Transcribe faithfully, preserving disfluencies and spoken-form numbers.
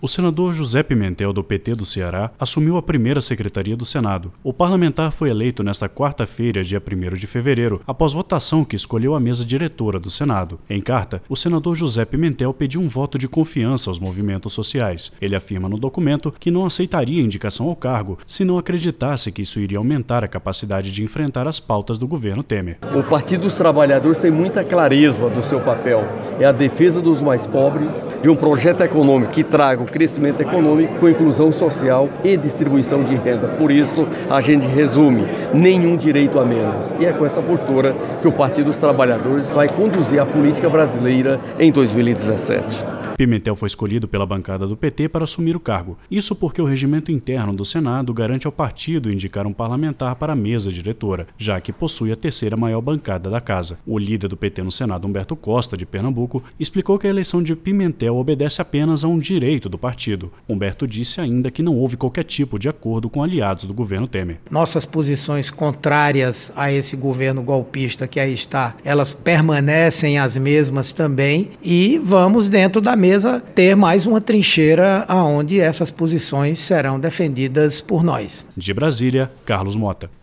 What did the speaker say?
O senador José Pimentel, do P T do Ceará, assumiu a primeira secretaria do Senado. O parlamentar foi eleito nesta quarta-feira, dia primeiro de fevereiro, após votação que escolheu a mesa diretora do Senado. Em carta, o senador José Pimentel pediu um voto de confiança aos movimentos sociais. Ele afirma no documento que não aceitaria indicação ao cargo se não acreditasse que isso iria aumentar a capacidade de enfrentar as pautas do governo Temer. O Partido dos Trabalhadores tem muita clareza do seu papel. É a defesa dos mais pobres, de um projeto econômico que traga o crescimento econômico com inclusão social e distribuição de renda. Por isso, a gente resume, nenhum direito a menos. E é com essa postura que o Partido dos Trabalhadores vai conduzir a política brasileira em dois mil e dezessete. Pimentel foi escolhido pela bancada do P T para assumir o cargo. Isso porque o regimento interno do Senado garante ao partido indicar um parlamentar para a mesa diretora, já que possui a terceira maior bancada da casa. O líder do P T no Senado, Humberto Costa, de Pernambuco, explicou que a eleição de Pimentel obedece apenas a um direito do partido. Humberto disse ainda que não houve qualquer tipo de acordo com aliados do governo Temer. Nossas posições contrárias a esse governo golpista que aí está, elas permanecem as mesmas também e vamos dentro da mesa ter mais uma trincheira aonde essas posições serão defendidas por nós. De Brasília, Carlos Mota.